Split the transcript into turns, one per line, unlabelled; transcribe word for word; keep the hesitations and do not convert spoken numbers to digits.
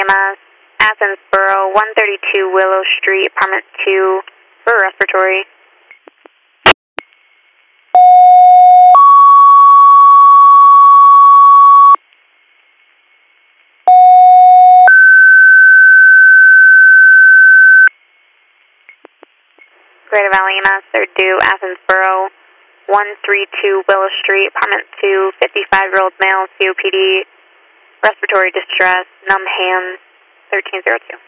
M S, Athensboro, one thirty-two Willow Street, apartment two, for respiratory. Greater Valley E M S, third due, Athensboro, one thirty-two Willow Street, apartment two, fifty-five-year-old male, C O P D, respiratory distress, numb hands, thirteen oh two.